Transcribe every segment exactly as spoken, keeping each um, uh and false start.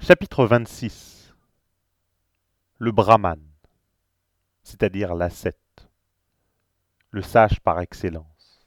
Chapitre vingt-six. Le Brahman, c'est-à-dire l'ascète, le sage par excellence.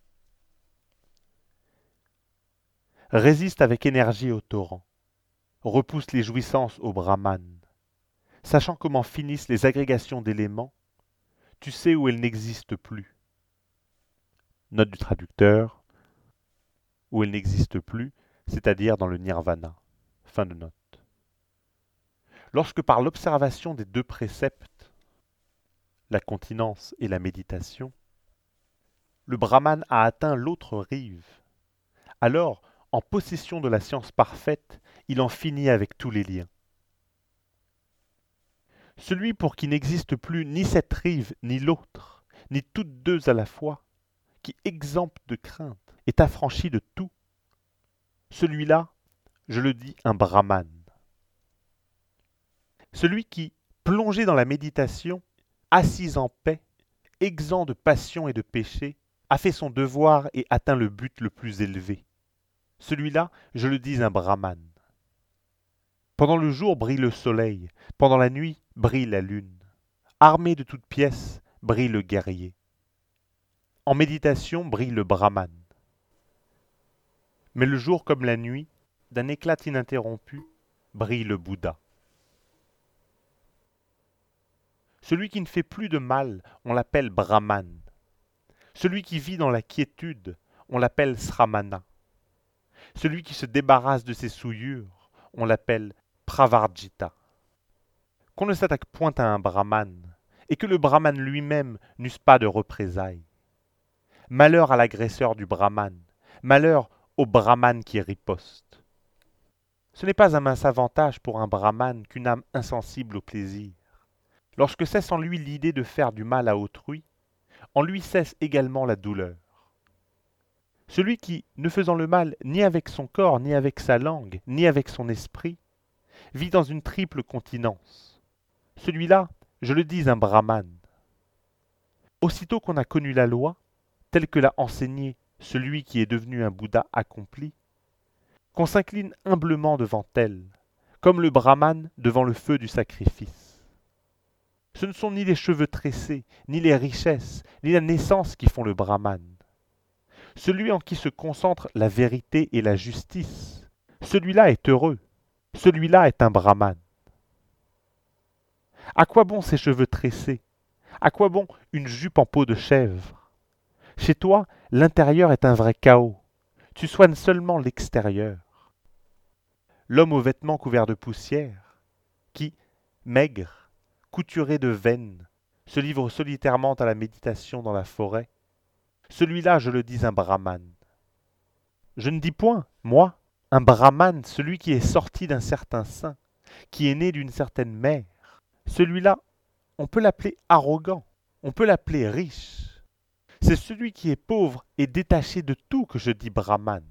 Résiste avec énergie au torrent, repousse les jouissances au Brahman. Sachant comment finissent les agrégations d'éléments, tu sais où elles n'existent plus. Note du traducteur, où elles n'existent plus, c'est-à-dire dans le nirvana. Fin de note. Lorsque par l'observation des deux préceptes, la continence et la méditation, le Brahman a atteint l'autre rive, alors, en possession de la science parfaite, il en finit avec tous les liens. Celui pour qui n'existe plus ni cette rive ni l'autre, ni toutes deux à la fois, qui, exempt de crainte, est affranchi de tout, celui-là, je le dis, un Brahman. Celui qui, plongé dans la méditation, assis en paix, exempt de passion et de péché, a fait son devoir et atteint le but le plus élevé. Celui-là, je le dis, un Brahman. Pendant le jour brille le soleil, pendant la nuit brille la lune. Armé de toutes pièces brille le guerrier. En méditation brille le Brahman. Mais le jour comme la nuit, d'un éclat ininterrompu, brille le Bouddha. Celui qui ne fait plus de mal, on l'appelle Brahman. Celui qui vit dans la quiétude, on l'appelle Sramana. Celui qui se débarrasse de ses souillures, on l'appelle Pravarjita. Qu'on ne s'attaque point à un Brahman, et que le Brahman lui-même n'use pas de représailles. Malheur à l'agresseur du Brahman, malheur au Brahman qui riposte. Ce n'est pas un mince avantage pour un Brahman qu'une âme insensible au plaisir. Lorsque cesse en lui l'idée de faire du mal à autrui, en lui cesse également la douleur. Celui qui, ne faisant le mal ni avec son corps, ni avec sa langue, ni avec son esprit, vit dans une triple continence. Celui-là, je le dis, un Brahman. Aussitôt qu'on a connu la loi, telle que l'a enseignée celui qui est devenu un Bouddha accompli, qu'on s'incline humblement devant elle, comme le Brahman devant le feu du sacrifice. Ce ne sont ni les cheveux tressés, ni les richesses, ni la naissance qui font le Brahman. Celui en qui se concentre la vérité et la justice, celui-là est heureux, celui-là est un Brahman. À quoi bon ces cheveux tressés? À quoi bon une jupe en peau de chèvre? Chez toi, l'intérieur est un vrai chaos. Tu soignes seulement l'extérieur. L'homme aux vêtements couverts de poussière, qui, maigre, couturé de veines, se livre solitairement à la méditation dans la forêt, celui-là, je le dis, un Brahman. Je ne dis point, moi, un Brahman, celui qui est sorti d'un certain sein, qui est né d'une certaine mère. Celui-là, on peut l'appeler arrogant, on peut l'appeler riche. C'est celui qui est pauvre et détaché de tout que je dis Brahman.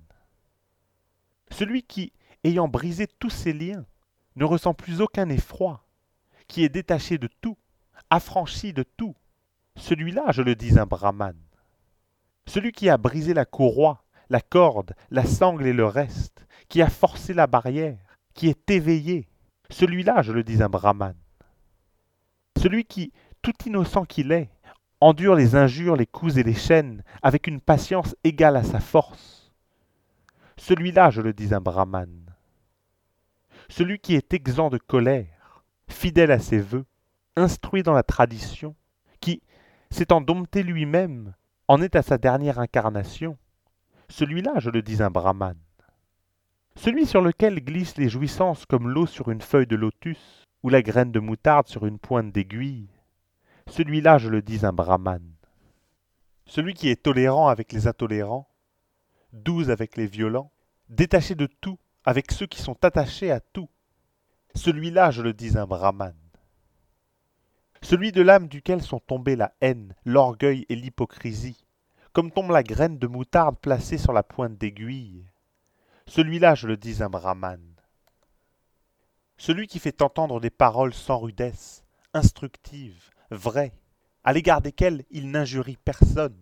Celui qui, ayant brisé tous ses liens, ne ressent plus aucun effroi, qui est détaché de tout, affranchi de tout. Celui-là, je le dis, un Brahman. Celui qui a brisé la courroie, la corde, la sangle et le reste, qui a forcé la barrière, qui est éveillé, celui-là, je le dis, un Brahman. Celui qui, tout innocent qu'il est, endure les injures, les coups et les chaînes avec une patience égale à sa force. Celui-là, je le dis, un Brahman. Celui qui est exempt de colère, fidèle à ses vœux, instruit dans la tradition, qui, s'étant dompté lui-même, en est à sa dernière incarnation, celui-là, je le dis, un Brahman. Celui sur lequel glissent les jouissances comme l'eau sur une feuille de lotus, ou la graine de moutarde sur une pointe d'aiguille, celui-là, je le dis, un Brahman. Celui qui est tolérant avec les intolérants, doux avec les violents, détaché de tout avec ceux qui sont attachés à tout, celui-là, je le dis, un Brahman. Celui de l'âme duquel sont tombés la haine, l'orgueil et l'hypocrisie, comme tombe la graine de moutarde placée sur la pointe d'aiguille, celui-là, je le dis, un Brahman. Celui qui fait entendre des paroles sans rudesse, instructives, vraies, à l'égard desquelles il n'injurie personne,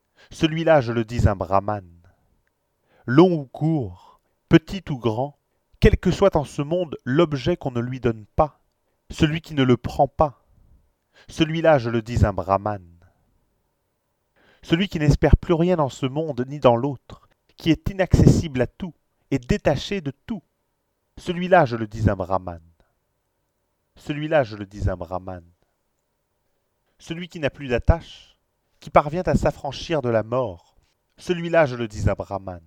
celui-là, je le dis, un Brahman. Long ou court, petit ou grand, quel que soit en ce monde l'objet qu'on ne lui donne pas, celui qui ne le prend pas, celui-là, je le dis, un brahman. Celui qui n'espère plus rien dans ce monde ni dans l'autre, qui est inaccessible à tout et détaché de tout, celui-là, je le dis, un brahman. Celui-là, je le dis, un brahman. Celui qui n'a plus d'attache, qui parvient à s'affranchir de la mort, celui-là, je le dis, un brahman.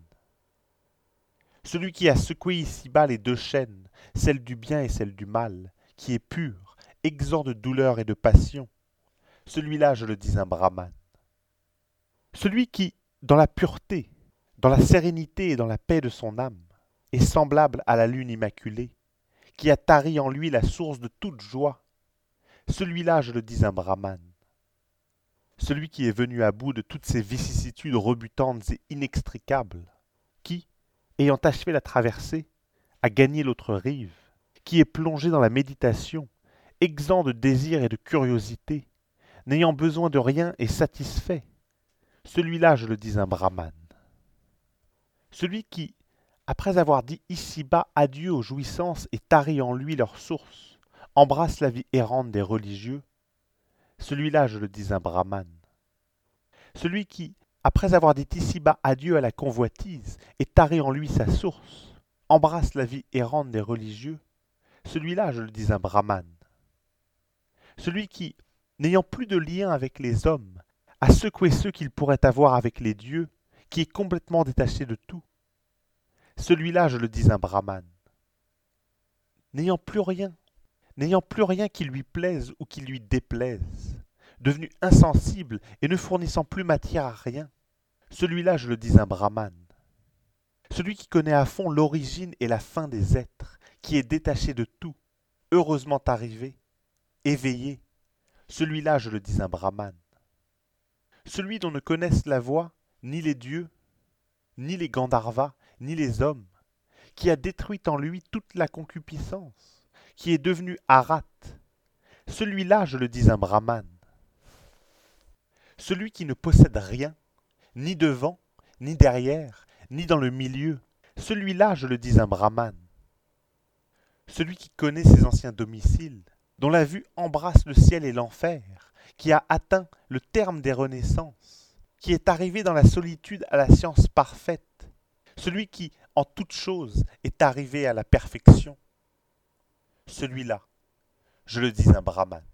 Celui qui a secoué ici-bas les deux chaînes, celle du bien et celle du mal, qui est pur, exempt de douleur et de passion, celui-là, je le dis, un brahman. Celui qui, dans la pureté, dans la sérénité et dans la paix de son âme, est semblable à la lune immaculée, qui a tari en lui la source de toute joie, celui-là, je le dis, un brahman. Celui qui est venu à bout de toutes ces vicissitudes rebutantes et inextricables, qui, ayant achevé la traversée, a gagné l'autre rive, qui est plongé dans la méditation, exempt de désir et de curiosité, n'ayant besoin de rien et satisfait, celui-là, je le dis, un brahman. Celui qui, après avoir dit ici-bas adieu aux jouissances et tari en lui leur source, embrasse la vie errante des religieux, celui-là, je le dis, un brahman. Celui qui, après avoir dit ici-bas adieu à la convoitise et tari en lui sa source, embrasse la vie errante des religieux, celui-là, je le dis, un brahman. Celui qui, n'ayant plus de lien avec les hommes, a secoué ceux qu'il pourrait avoir avec les dieux, qui est complètement détaché de tout, celui-là, je le dis, un brahman. N'ayant plus rien, n'ayant plus rien qui lui plaise ou qui lui déplaise, devenu insensible et ne fournissant plus matière à rien, celui-là, je le dis, un brahman. Celui qui connaît à fond l'origine et la fin des êtres, qui est détaché de tout, heureusement arrivé, éveillé, celui-là, je le dis, un brahman. Celui dont ne connaissent la voix ni les dieux, ni les Gandharvas, ni les hommes, qui a détruit en lui toute la concupiscence, qui est devenu Arat, celui-là, je le dis, un brahman. Celui qui ne possède rien, ni devant, ni derrière, ni dans le milieu, celui-là, je le dis, un brahman. Celui qui connaît ses anciens domiciles, dont la vue embrasse le ciel et l'enfer, qui a atteint le terme des renaissances, qui est arrivé dans la solitude à la science parfaite, celui qui, en toute chose, est arrivé à la perfection, celui-là, je le dis, un brahman.